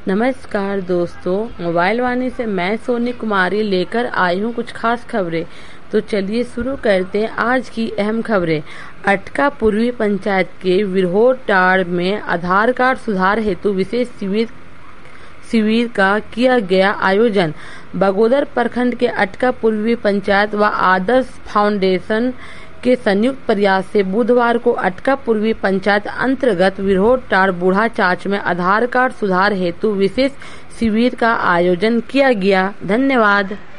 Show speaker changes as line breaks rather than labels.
नमस्कार दोस्तों, मोबाइल वाणी से मैं सोनी कुमारी लेकर आई हूँ कुछ खास खबरें। तो चलिए शुरू करते हैं आज की अहम खबरें। अटका पूर्वी पंचायत के विरहोटाड़ में आधार कार्ड सुधार हेतु विशेष शिविर का किया गया आयोजन। बगोदर प्रखंड के अटका पूर्वी पंचायत व आदर्श फाउंडेशन के संयुक्त प्रयास से बुधवार को अटका पूर्वी पंचायत अंतर्गत विरहोटाड़ बूढ़ा चाच में आधार कार्ड सुधार हेतु विशेष शिविर का आयोजन किया गया। धन्यवाद।